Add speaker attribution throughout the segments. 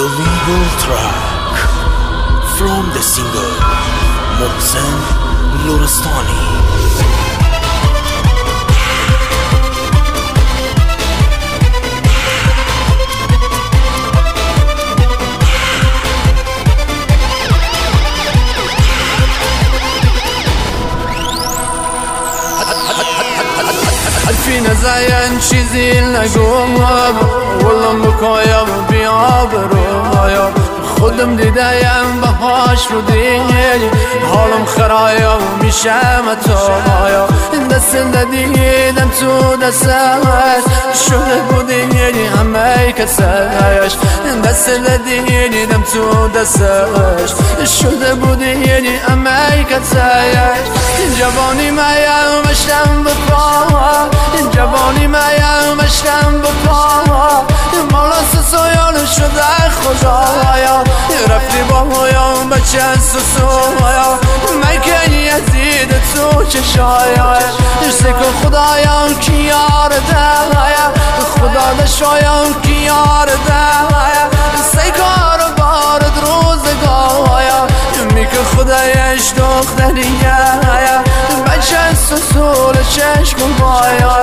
Speaker 1: the legal track from the singer Mohsen Lorestani.
Speaker 2: حرفی نزاین چیزی نگویم ولم بکایم بیابرویم خودم دیدم بهاش رو دیگه حالم خرایم میشم اتایم دست دیدم تو دستش شده بودی یعنی همه کسش دست دیدم تو دستش شده بودی یعنی همه کسش جوانی مایم مشتم بپا جوانی مایم مشتم بپا مالا سسایان شده خدایا رفتی با مایم بچه سسایا مکنی یزید تو چشایش سکو خدایم کی یار ده خدا دشایم کی یار ده سکار بارد روزگایا میکه خدایش دختریه بچه سسول چشم بایا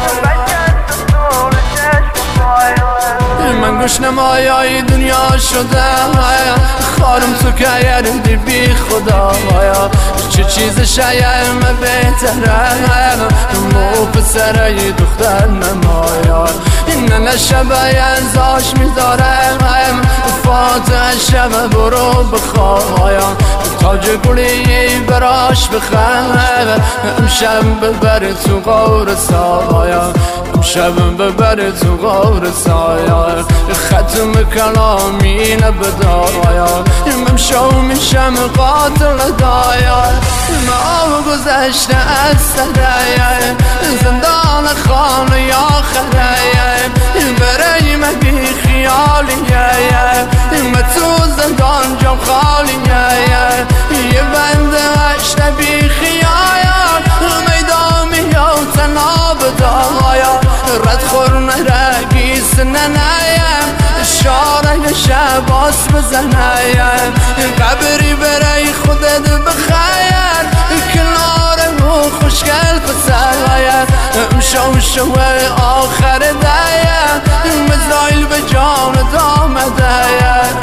Speaker 2: من گوش نمایای دنیا شده خارم تو که یردی بی خدا چه چیز شایم بهتره مو پسرای دختر نمایا این نشبه ینزاش میدارم فاتح شب برو بخوایم تاج گلی براش بخواه امشب ببر تو غور سایا امشب ببر تو غور سایا ختم کلامی نبدایا ممشو میشم قاتل دایا ما گذشته از سرایا زندان خانه یا خرایا برای من بی خیالیه من تو زندان جام خالیه یه بنده اشته بی خیال میدامی یا تناب دایا رد خورن رگیس ننایم شاره شباس بزنایم قبری برای خودت بخیر کنار و خوشگل پسرایم امشو شوه آخر دایم مزایل به جان دامه دایم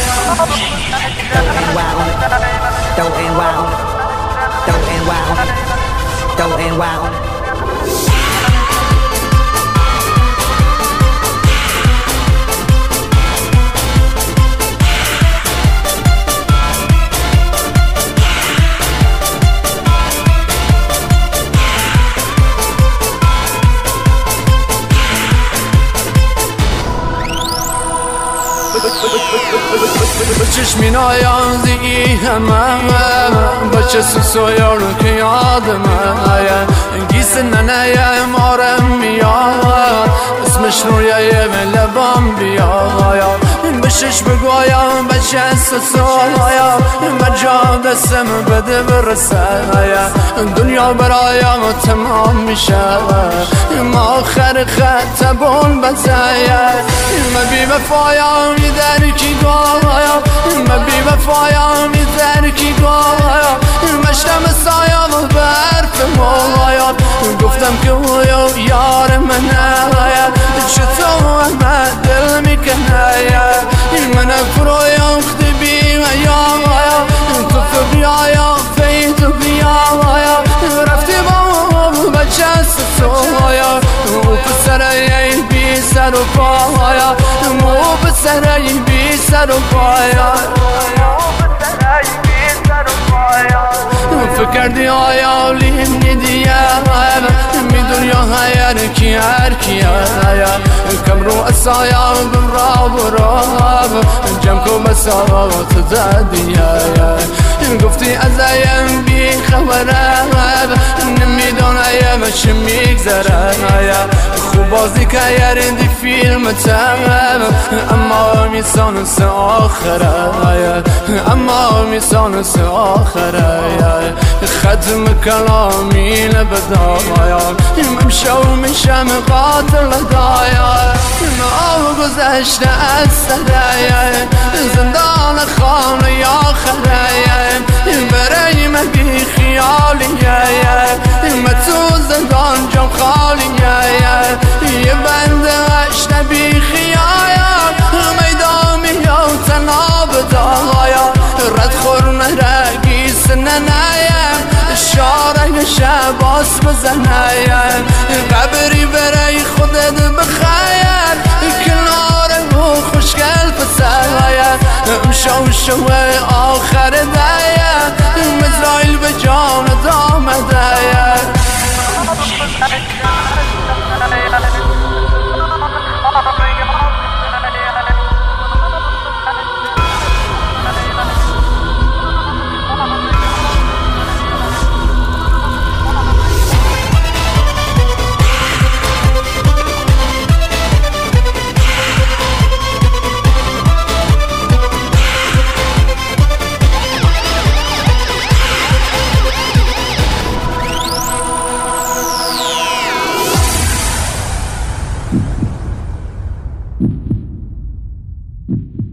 Speaker 3: Don't end wild, don't end wild, don't end wild.
Speaker 2: چشمین آیان زیگی همه بچه سوسویا رو که یادمه گیس ننه مارم میاد اسمش رویه لبام بیاد بشش بگویم بچه سوسویا بجا دستم بده برسه دنیا برایم تمام میشه ما آخر خط بون بزایا ما بی وفایم در کی گایا ما بی وفایم در کی گایا مشتم سایم برف مویا گفتم که او یار منه چطور من دل میکنه من فرویم خدی بی ویا تو فبیایا فیتو بیایا رفتی با بچه سویا او پسرای بی سر و پایا مو پسرای بی سر و پایا فکردی آیا لیم ندیه میدونی هر کی کم رو اسایا برا جمع کو مساوات زدیه گفتی ازایم بی خبره نمیدونم چه میگذره خوب بازی که یردی فیلم تم اما میسانس آخره اما میسانس آخره ختم کلامی نبدایا ممشو میشم قاتل دایا ما گذشته از سره زندان خانه آخره برای من بی خیالیه من تو زندان جام خالیه یه بند اشته بی خیال میدان میام تناب دایا رد خورمه رگی سننایم شاره شباس بزنایم قبری برای خودت بخیر کنار و خوشگل پسرایم شوه آخر دایم مزرائیل به جان دام دایم
Speaker 4: you